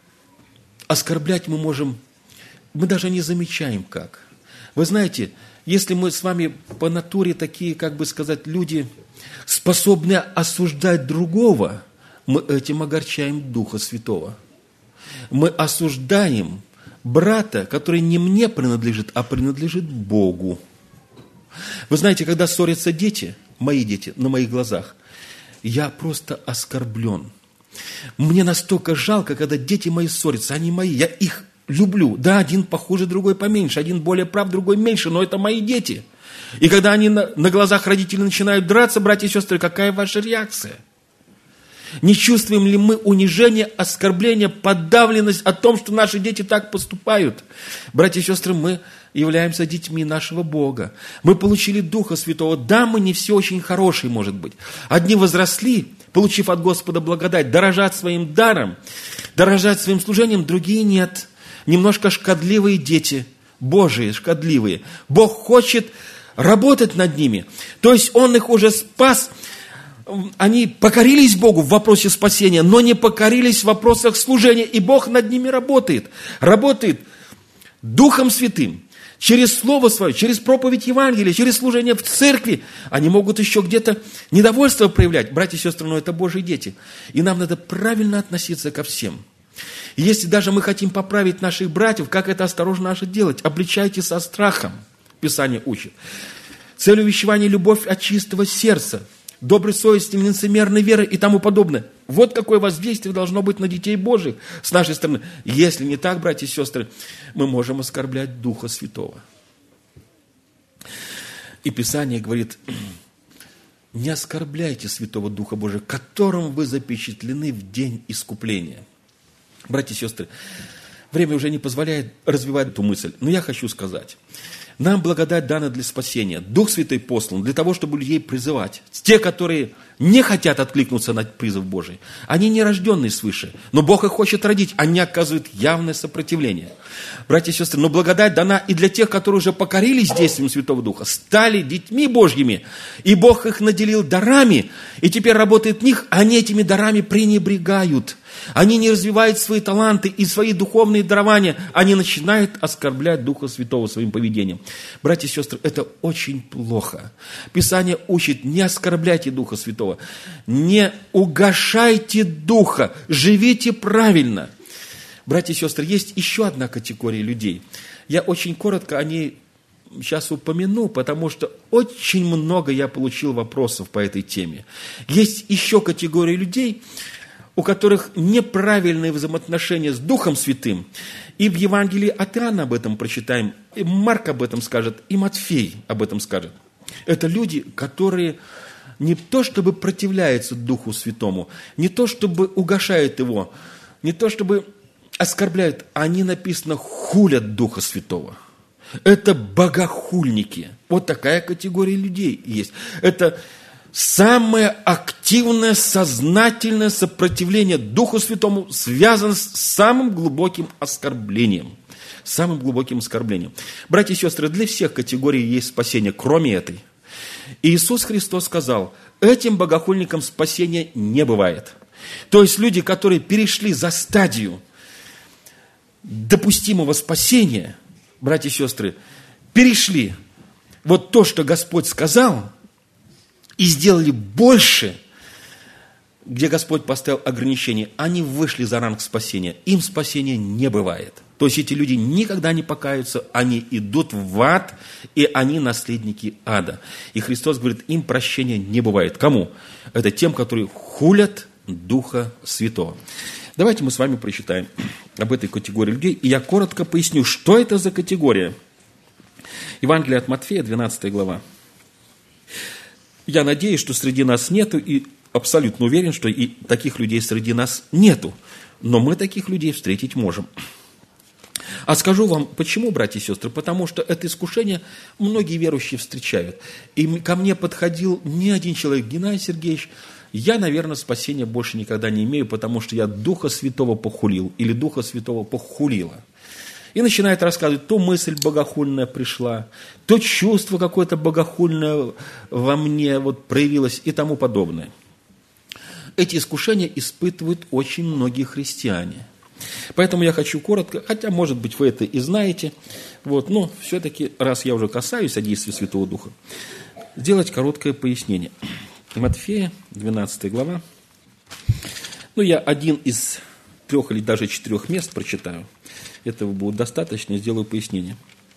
оскорблять мы можем, мы даже не замечаем как. Вы знаете, если мы с вами по натуре такие, как бы сказать, люди, способные осуждать другого, мы этим огорчаем Духа Святого. Мы осуждаем брата, который не мне принадлежит, а принадлежит Богу. Вы знаете, когда ссорятся дети, мои дети, на моих глазах, я просто оскорблен. Мне настолько жалко, когда дети мои ссорятся, они мои, я их люблю. Да, один похуже, другой поменьше, один более прав, другой меньше, но это мои дети. И когда они на глазах родителей начинают драться, братья и сестры, какая ваша реакция? Не чувствуем ли мы унижение, оскорбление, подавленность о том, что наши дети так поступают? Братья и сестры, мы являемся детьми нашего Бога. Мы получили Духа Святого. Да, мы не все очень хорошие, может быть. Одни возросли, получив от Господа благодать, дорожат своим даром, дорожат своим служением, другие нет. Немножко шкодливые дети, Божии шкодливые. Бог хочет работать над ними. То есть Он их уже спас. Они покорились Богу в вопросе спасения, но не покорились в вопросах служения. И Бог над ними работает. Работает Духом Святым. Через Слово Свое, через проповедь Евангелия, через служение в церкви. Они могут еще где-то недовольство проявлять. Братья и сестры, но это Божьи дети. И нам надо правильно относиться ко всем. И если даже мы хотим поправить наших братьев, как это осторожно наше делать? Обличайте со страхом. Писание учит. Цель увещевания – любовь от чистого сердца, доброй совести, нелицемерной веры и тому подобное. Вот какое воздействие должно быть на детей Божьих с нашей стороны. Если не так, братья и сестры, мы можем оскорблять Духа Святого. И Писание говорит, не оскорбляйте Святого Духа Божия, которым вы запечатлены в день искупления. Братья и сестры, время уже не позволяет развивать эту мысль, но я хочу сказать. Нам благодать дана для спасения. Дух Святой послан для того, чтобы людей призывать. Те, которые не хотят откликнуться на призыв Божий, они не рожденные свыше, но Бог их хочет родить, они оказывают явное сопротивление. Братья и сестры, но благодать дана и для тех, которые уже покорились действием Святого Духа, стали детьми Божьими, и Бог их наделил дарами, и теперь работает в них, они этими дарами пренебрегают. Они не развивают свои таланты и свои духовные дарования, они начинают оскорблять Духа Святого своим поведением. поведением. Братья и сестры, это очень плохо. Писание учит: не оскорбляйте Духа Святого, не угашайте Духа, живите правильно. Братья и сестры, есть еще одна категория людей. Я очень коротко о ней сейчас упомяну, потому что очень много я получил вопросов по этой теме. Есть еще категория людей, у которых неправильные взаимоотношения с Духом Святым. И в Евангелии от Иоанна об этом прочитаем, и Марк об этом скажет, и Матфей об этом скажет. Это люди, которые не то чтобы противляются Духу Святому, не то чтобы угашают его, не то чтобы оскорбляют, они, написано, хулят Духа Святого. Это богохульники. Вот такая категория людей есть. Это самое активное, сознательное сопротивление Духу Святому связано с самым глубоким оскорблением. Самым глубоким оскорблением. Братья и сестры, для всех категорий есть спасение, кроме этой. Иисус Христос сказал: этим богохульникам спасения не бывает. То есть люди, которые перешли за стадию допустимого спасения, братья и сестры, перешли вот то, что Господь сказал, и сделали больше, где Господь поставил ограничения, они вышли за ранг спасения. Им спасения не бывает. То есть эти люди никогда не покаются, они идут в ад, и они наследники ада. И Христос говорит, им прощения не бывает. Кому? Это тем, которые хулят Духа Святого. Давайте мы с вами прочитаем об этой категории людей, и я коротко поясню, что это за категория. Евангелие от Матфея, 12 глава. Я надеюсь, что среди нас нету, и абсолютно уверен, что и таких людей среди нас нету. Но мы таких людей встретить можем. А скажу вам, почему, братья и сестры? Потому что это искушение многие верующие встречают. И ко мне подходил не один человек: Геннадий Сергеевич, я, наверное, спасения больше никогда не имею, потому что я Духа Святого похулил или Духа Святого похулила. И начинает рассказывать, то мысль богохульная пришла, то чувство какое-то богохульное во мне вот проявилось и тому подобное. Эти искушения испытывают очень многие христиане. Поэтому я хочу коротко, хотя, может быть, вы это и знаете, вот, но все-таки, раз я уже касаюсь о действии Святого Духа, сделать короткое пояснение. Матфея, 12 глава. Я один из 3 или даже 4 мест прочитаю. Этого будет достаточно, сделаю пояснение.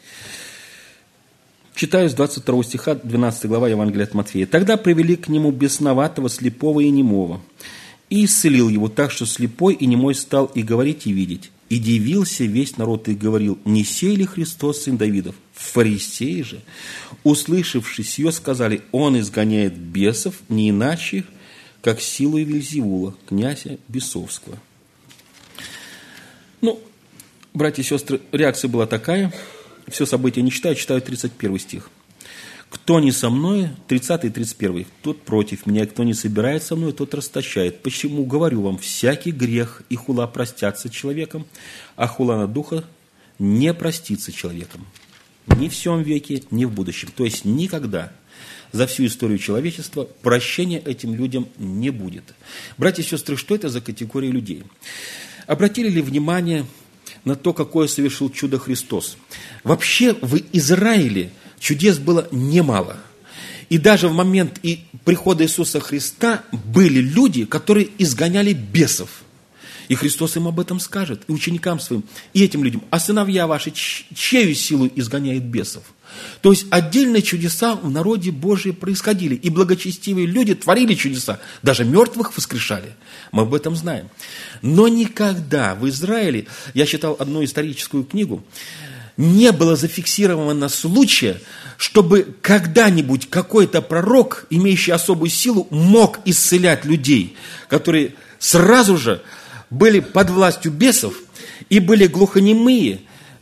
Читаю с 22 стиха, 12 глава Евангелия от Матфея. «Тогда привели к нему бесноватого, слепого и немого, и исцелил его так, что слепой и немой стал и говорить, и видеть. И дивился весь народ, и говорил, не сей ли Христос, сын Давидов? Фарисеи же, услышавши сие, сказали, он изгоняет бесов, не иначе, как силой Вельзевула, князя бесовского». Братья и сестры, реакция была такая, все события не читаю, читаю 31 стих. «Кто не со мной», 30 и 31, «тот против меня, кто не собирает со мной, тот расточает. Почему, говорю вам, всякий грех и хула простятся человеком, а хула на духа не простится человеком. Ни в сем веке, ни в будущем». То есть никогда за всю историю человечества прощения этим людям не будет. Братья и сестры, что это за категория людей? Обратили ли внимание на то, какое совершил чудо Христос? Вообще в Израиле чудес было немало. И даже в момент прихода Иисуса Христа были люди, которые изгоняли бесов. И Христос им об этом скажет, и ученикам своим, и этим людям. А сыновья ваши, чьею силу изгоняют бесов? То есть отдельные чудеса в народе Божьем происходили. И благочестивые люди творили чудеса. Даже мертвых воскрешали. Мы об этом знаем. Но никогда в Израиле, я читал одну историческую книгу, не было зафиксировано случая, чтобы когда-нибудь какой-то пророк, имеющий особую силу, мог исцелять людей, которые сразу же были под властью бесов и были глухонемые,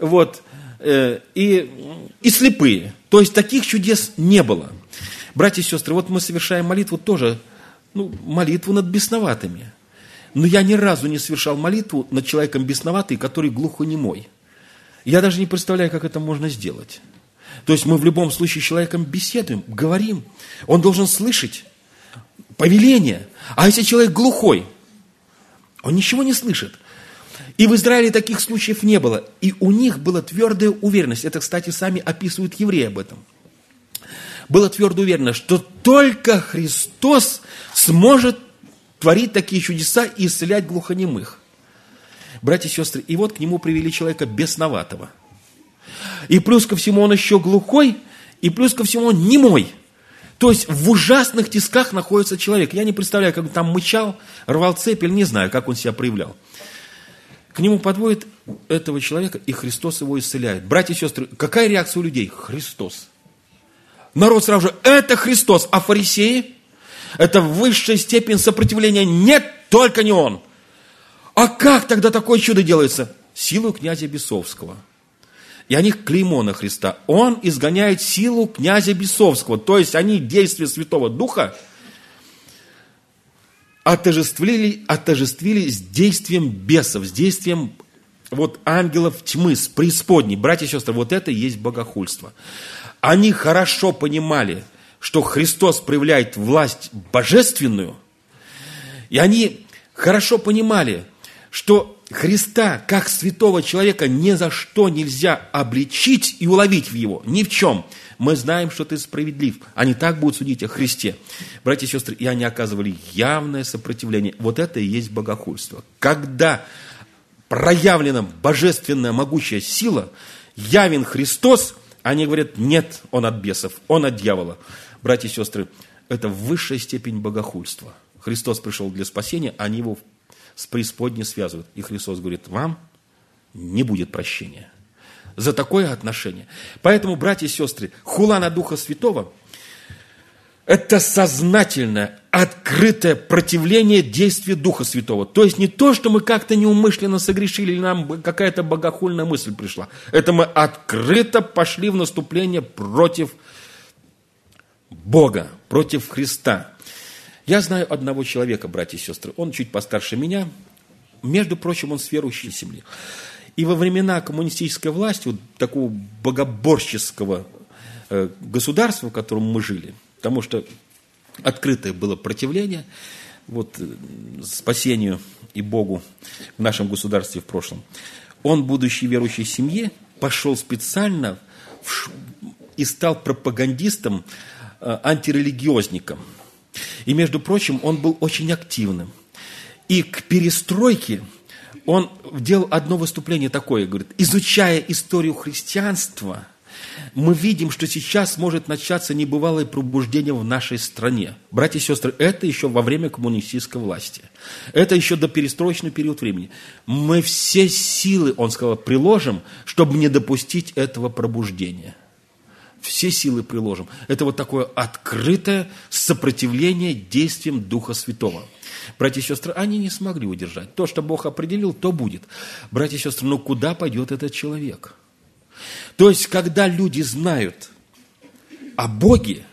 и слепые. То есть таких чудес не было. Братья и сестры, мы совершаем молитву тоже, молитву над бесноватыми. Но я ни разу не совершал молитву над человеком бесноватым, который глухонемой. Я даже не представляю, как это можно сделать. То есть мы в любом случае с человеком беседуем, говорим. Он должен слышать повеление. А если человек глухой, он ничего не слышит. И в Израиле таких случаев не было. И у них была твердая уверенность. Это, кстати, сами описывают евреи об этом. Была твердая уверенность, что только Христос сможет творить такие чудеса и исцелять глухонемых. Братья и сестры, и вот к нему привели человека бесноватого. И плюс ко всему он еще глухой, и плюс ко всему он немой. То есть в ужасных тисках находится человек. Я не представляю, как он там мычал, рвал цепь, или не знаю, как он себя проявлял. К нему подводят этого человека, и Христос его исцеляет. Братья и сестры, какая реакция у людей? Христос. Народ сразу же, это Христос. А фарисеи? Это высшая степень сопротивления. Нет, только не он. А как тогда такое чудо делается? Силу князя Бесовского. И они клеймо на Христа. Он изгоняет силу князя Бесовского. То есть они действия Святого Духа отождествили с действием бесов, с действием ангелов тьмы, с преисподней. Братья и сестры, вот это и есть богохульство. Они хорошо понимали, что Христос проявляет власть божественную, и они хорошо понимали, что Христа, как святого человека, ни за что нельзя обличить и уловить в его, ни в чем. Мы знаем, что ты справедлив. Они так будут судить о Христе. Братья и сестры, и они оказывали явное сопротивление. Вот это и есть богохульство. Когда проявлена божественная могучая сила, явен Христос, они говорят, нет, он от бесов, он от дьявола. Братья и сестры, это высшая степень богохульства. Христос пришел для спасения, они его с преисподней связывают. И Христос говорит, вам не будет прощения за такое отношение. Поэтому, братья и сестры, хула на Духа Святого – это сознательное, открытое противление действию Духа Святого. То есть не то, что мы как-то неумышленно согрешили, или нам какая-то богохульная мысль пришла. Это мы открыто пошли в наступление против Бога, против Христа. Я знаю одного человека, братья и сестры, он чуть постарше меня, между прочим, он с верующей семьи. И во времена коммунистической власти, такого богоборческого государства, в котором мы жили, потому что открытое было противление спасению и Богу в нашем государстве в прошлом, он, будучи верующей семье, пошел специально и стал пропагандистом, антирелигиозником. И, между прочим, он был очень активным. И к перестройке он делал одно выступление такое, говорит, изучая историю христианства, мы видим, что сейчас может начаться небывалое пробуждение в нашей стране. Братья и сестры, это еще во время коммунистической власти. Это еще до перестроечный период времени. Мы все силы, он сказал, приложим, чтобы не допустить этого пробуждения. Все силы приложим. Это такое открытое сопротивление действиям Духа Святого. Братья и сестры, они не смогли удержать. То, что Бог определил, то будет. Братья и сестры, куда пойдет этот человек? То есть, когда люди знают о Боге,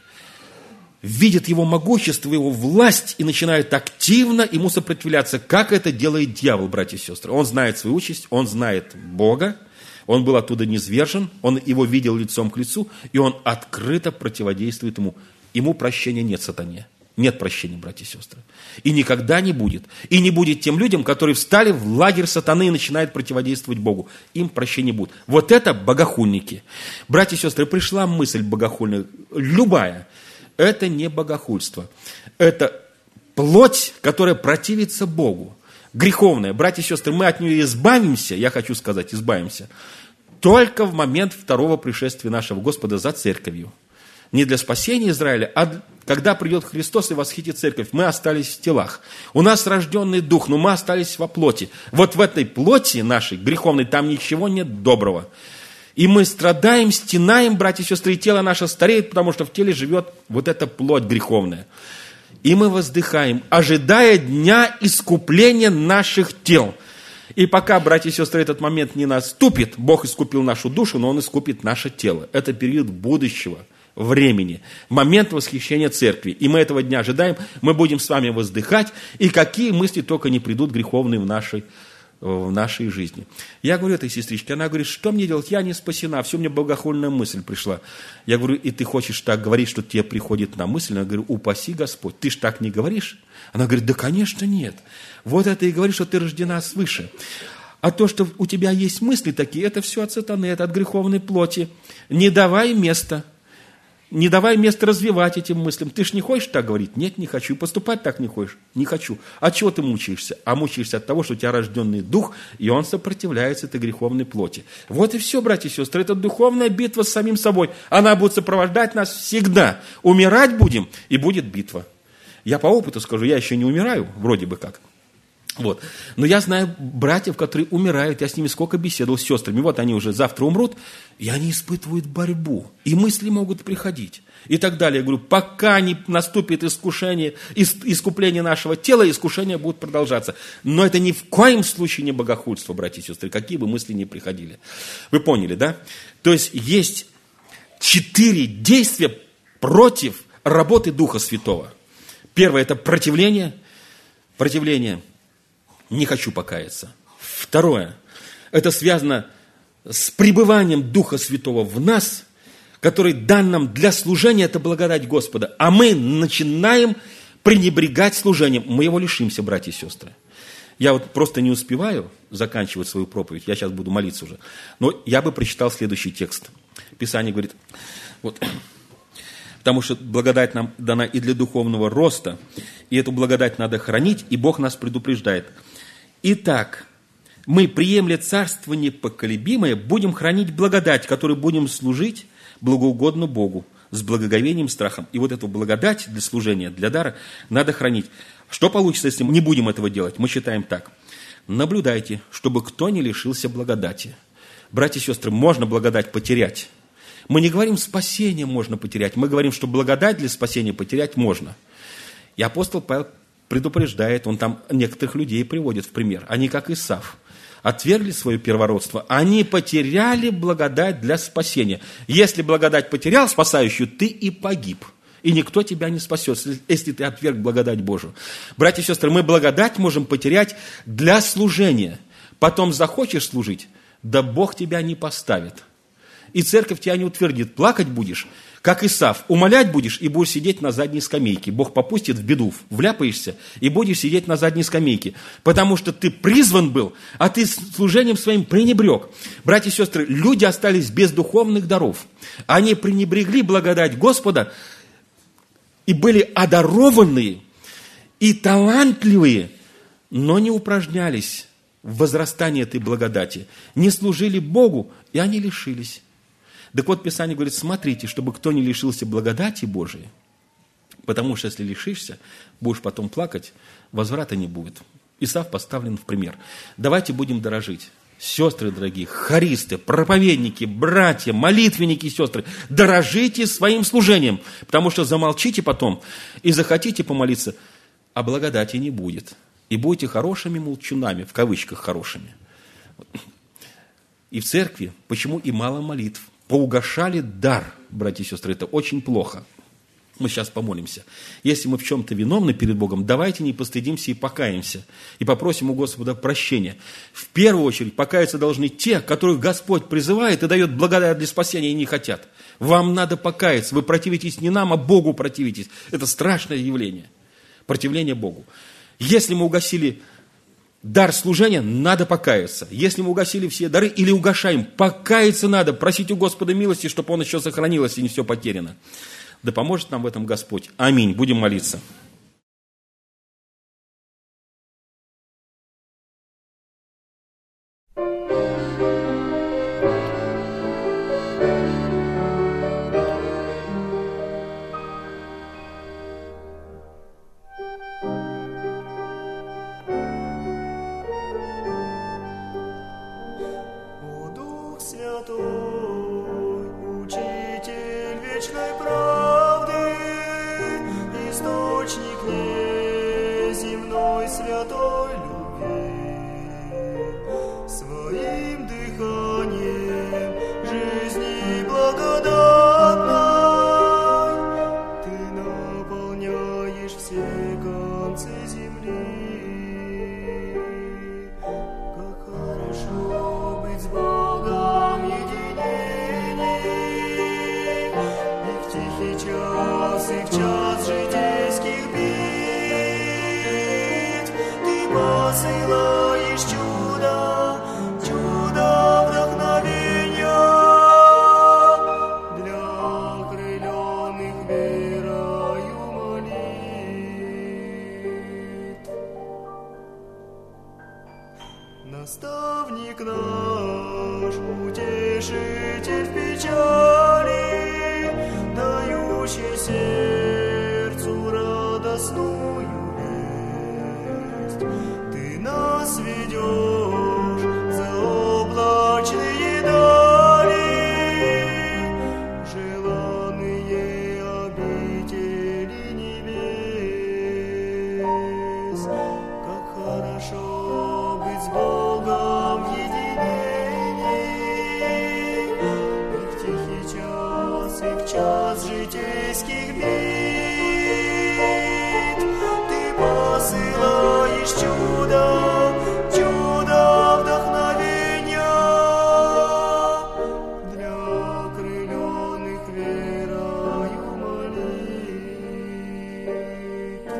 видят Его могущество, Его власть и начинают активно Ему сопротивляться, как это делает дьявол, братья и сестры. Он знает свою участь, он знает Бога, он был оттуда низвержен, он его видел лицом к лицу, и он открыто противодействует ему. Ему прощения нет, сатане. Нет прощения, братья и сестры. И никогда не будет. И не будет тем людям, которые встали в лагерь сатаны и начинают противодействовать Богу. Им прощения будет. Вот это богохульники. Братья и сестры, пришла мысль богохульная, любая. Это не богохульство. Это плоть, которая противится Богу. Греховная. Братья и сестры, мы от нее избавимся, я хочу сказать, избавимся, только в момент второго пришествия нашего Господа за церковью. Не для спасения Израиля, а когда придет Христос и восхитит церковь. Мы остались в телах. У нас рожденный дух, но мы остались во плоти. Вот в этой плоти нашей, греховной, там ничего нет доброго. И мы страдаем, стенаем, братья и сестры, и тело наше стареет, потому что в теле живет вот эта плоть греховная. И мы воздыхаем, ожидая дня искупления наших тел. И пока, братья и сестры, этот момент не наступит, Бог искупил нашу душу, но Он искупит наше тело. Это период будущего времени, момент восхищения церкви. И мы этого дня ожидаем, мы будем с вами воздыхать, и какие мысли только не придут греховные в нашей жизни. Я говорю этой сестричке, она говорит, что мне делать, я не спасена, все, мне богохульная мысль пришла. Я говорю, и ты хочешь так говорить, что тебе приходит на мысль? Она говорит, упаси Господь, ты ж так не говоришь? Она говорит, да, конечно, нет. Вот это и говорит, что ты рождена свыше. А то, что у тебя есть мысли такие, это все от сатаны, это от греховной плоти. Не давай места. Не давай места развивать этим мыслям. Ты ж не хочешь так говорить? Нет, не хочу. И поступать так не хочешь? Не хочу. От чего ты мучаешься? А мучаешься от того, что у тебя рожденный дух, и он сопротивляется этой греховной плоти. Вот и все, братья и сестры. Это духовная битва с самим собой. Она будет сопровождать нас всегда. Умирать будем, и будет битва. Я по опыту скажу, я еще не умираю, вроде бы как. Вот. Но я знаю братьев, которые умирают, я с ними сколько беседовал, с сестрами, вот они уже завтра умрут, и они испытывают борьбу, и мысли могут приходить, и так далее. Я говорю, пока не наступит искушение, искупление нашего тела, искушения будут продолжаться. Но это ни в коем случае не богохульство, братья и сестры, какие бы мысли ни приходили. Вы поняли, да? То есть 4 действия против работы Духа Святого. Первое – это противление. Не хочу покаяться. Второе. Это связано с пребыванием Духа Святого в нас, который дан нам для служения, это благодать Господа. А мы начинаем пренебрегать служением. Мы его лишимся, братья и сестры. Я вот просто не успеваю заканчивать свою проповедь. Я сейчас буду молиться уже. Но я бы прочитал следующий текст. Писание говорит, вот, потому что благодать нам дана и для духовного роста, и эту благодать надо хранить, и Бог нас предупреждает. Итак, мы, приемля царство непоколебимое, будем хранить благодать, которой будем служить благоугодно Богу, с благоговением, страхом. И вот эту благодать для служения, для дара надо хранить. Что получится, если мы не будем этого делать? Мы считаем так. Наблюдайте, чтобы кто не лишился благодати. Братья и сестры, можно благодать потерять. Мы не говорим, спасение можно потерять. Мы говорим, что благодать для спасения потерять можно. И апостол Павел предупреждает, он там некоторых людей приводит в пример. Они, как Исав, отвергли свое первородство. Они потеряли благодать для спасения. Если благодать потерял спасающую, ты и погиб. И никто тебя не спасет, если ты отверг благодать Божию. Братья и сестры, мы благодать можем потерять для служения. Потом захочешь служить, да Бог тебя не поставит. И церковь тебя не утвердит. Плакать будешь, как Исав, умолять будешь и будешь сидеть на задней скамейке. Бог попустит в беду, вляпаешься и будешь сидеть на задней скамейке. Потому что ты призван был, а ты служением своим пренебрег. Братья и сестры, люди остались без духовных даров. Они пренебрегли благодать Господа и были одарованные и талантливые, но не упражнялись в возрастании этой благодати. Не служили Богу, и они лишились. Так вот, Писание говорит, смотрите, чтобы кто не лишился благодати Божией, потому что если лишишься, будешь потом плакать, возврата не будет. Исав поставлен в пример. Давайте будем дорожить. Сестры дорогие, хористы, проповедники, братья, молитвенники, сестры, дорожите своим служением, потому что замолчите потом и захотите помолиться, а благодати не будет. И будете хорошими молчунами, в кавычках хорошими. И в церкви, почему и мало молитв? Поугашали дар, братья и сестры, это очень плохо. Мы сейчас помолимся. Если мы в чем-то виновны перед Богом, давайте не постыдимся и покаемся. И попросим у Господа прощения. В первую очередь покаяться должны те, которых Господь призывает и дает благодать для спасения, и не хотят. Вам надо покаяться. Вы противитесь не нам, а Богу противитесь. Это страшное явление. Противление Богу. Если мы угасили дар служения, надо покаяться. Если мы угасили все дары или угашаем, покаяться надо, просить у Господа милости, чтобы Он еще сохранилось и не все потеряно. Да поможет нам в этом Господь. Аминь. Будем молиться. Посылаешь чудо Заступник наш, утешитель в печали, дающий сердцу радостную весть. Ты нас ведешь за облачные дали, желанные обители небес. Как хорошо быть с Богом в единении, и в тихий час, и в час житейских бед. Ты посылаешь чудо, чудо вдохновения для окрыленных верою молитв.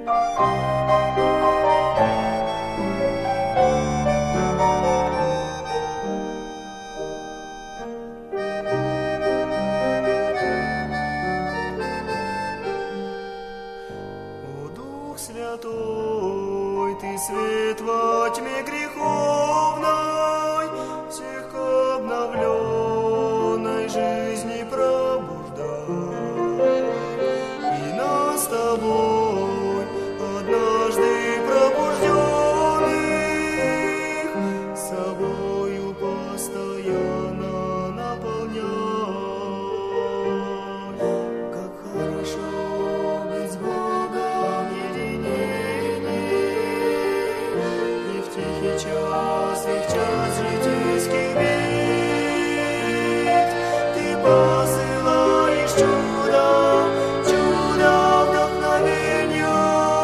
О Дух Святой, Ты свет во тьме греховной, всех к обновленной жизни пробуждай. И нас с Тобой, однажды пробужденных, собою постоянно наполняй. Как хорошо быть с Богом в единении, и в тихий час, и в час житейских бед. Ты посылаешь чудо, чудо вдохновения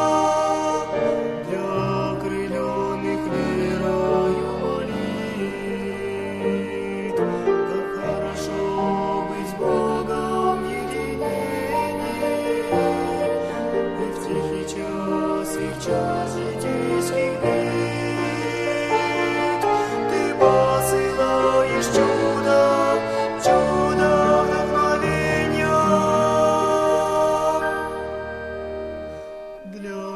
для окрыленных верою молитв. Как хорошо быть с Богом в единении, и в тихий час, и в час житейских бед. Ты посылаешь чудо, чудо вдохновения для